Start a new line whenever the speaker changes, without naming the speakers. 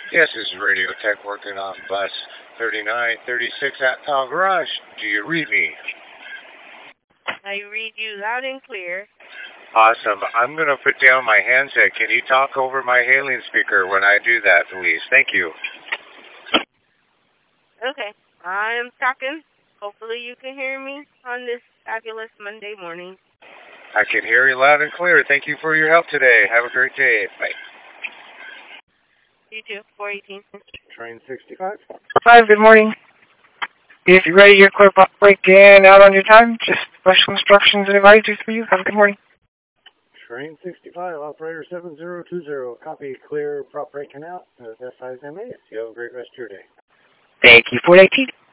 Yes, this is Radio Tech working on bus 3936 at Pal Garage. Do you read me?
I read you loud and clear.
Awesome. I'm going to put down my handset. Can you talk over my hailing speaker when I do that, please? Thank you.
Okay, I'm talking. Hopefully you can hear me on this fabulous Monday morning.
I can hear you loud and clear. Thank you for your help today. Have a great day. Bye.
You too, 418.
Train 65.
5, good morning. If you're ready, you're clear for break in out on your time. Just special instructions and advisories for you. Have a good morning.
Train 65, operator 7020. Copy, clear, prop breaking out. S5MA. You have a great rest of your day.
Thank you, 418.